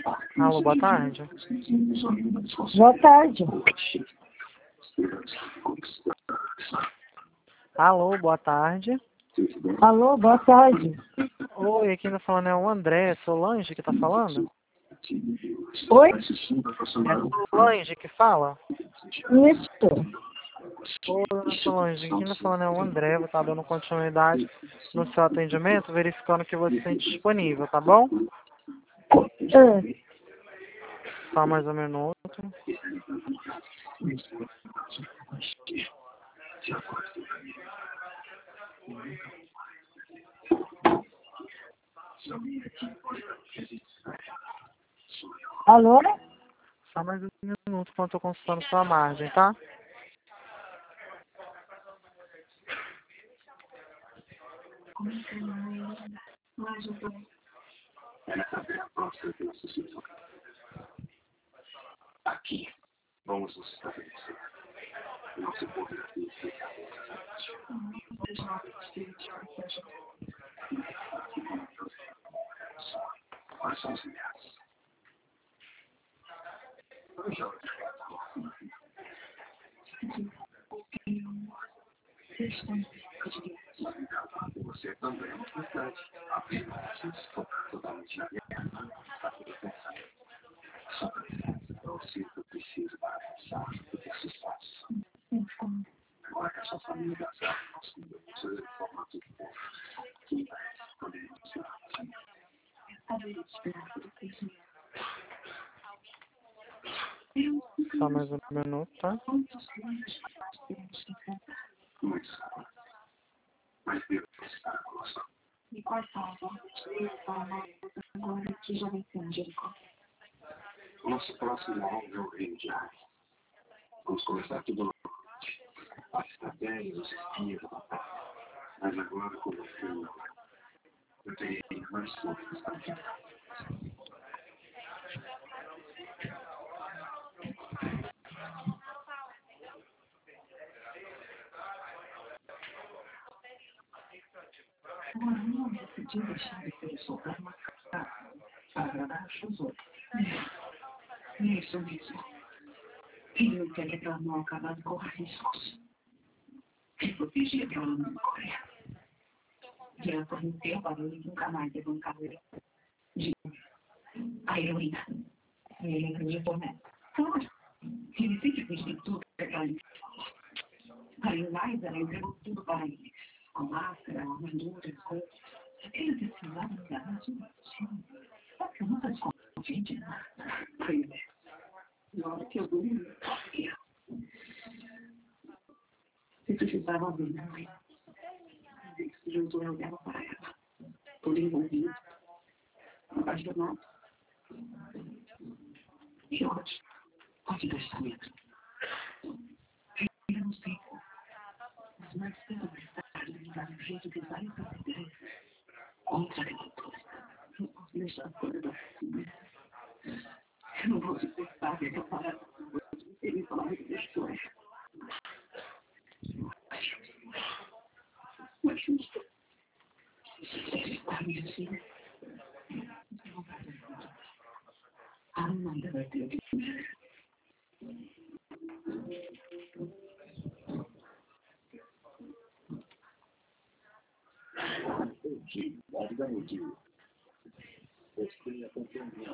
Alô, boa tarde. Boa tarde. Alô, boa tarde. Alô, boa tarde. Oi, aqui tá falando é o André, Solange que tá falando? Oi? É Solange que fala? Isso. Oi, dona Solange, aqui tá falando é o André, vou estar dando continuidade no seu atendimento, verificando que você tem disponível, tá bom? Só mais um minuto. Alô? Só mais um minuto enquanto eu tô consultando sua margem, tá? Aqui, vamos nos estabelecer. Não se pode explicar. Quais são os milhares? Você também é uma verdade. Apenas totalmente aliena. Você precisa para pensar o que se faz. Agora que a sua família casar, nós podemos fazer de forma de que podemos ser assim. Só mais um minuto, tá? Mas Deus está conosco. E quais são as outras três formas agora que já vencemos Jericó? O nosso próximo alvo é o reino de Ai. Vamos começar tudo novamente. Está bem, os espias da batalha. Mas agora, como filho, eu terei mais forças para ficar. Agora não decidi deixar de ser o soldado mascarado para agradar os outros. Isso mesmo. Ele não quer que aquela mão acabada corra riscos. Ele protegia aquela mão correr. Já por um tempo, ele nunca mais teve um cabelo de a heroína. Ele acreditou nela. Claro. Ele sempre acreditou em tudo que aquela gente falou. A Eliza, ela entregou tudo para ele. A máscara, a armadura, as coisas. Ele precisava enganar sua sim. Só que eu nunca desconfiei de nada. Pois é. Na hora que eu dormi, se precisava ver minha mãe. Ele se juntou e olhava para ela. Todo envolvido. Apaixonado. E hoje, pode deixar mesmo. Eu não sei como. Mas mais cedo ou mais tarde, ele dá um jeito de usar essas ideias contra aquela coisa. Não posso deixar a coisa assim. Eu não vou suportar aquela parada. Ele falar que deixou ela. Mas justo. Ele está me assim. Não vai dar. A Amanda vai ter que ver. Hoje, logo da noite, você acompanha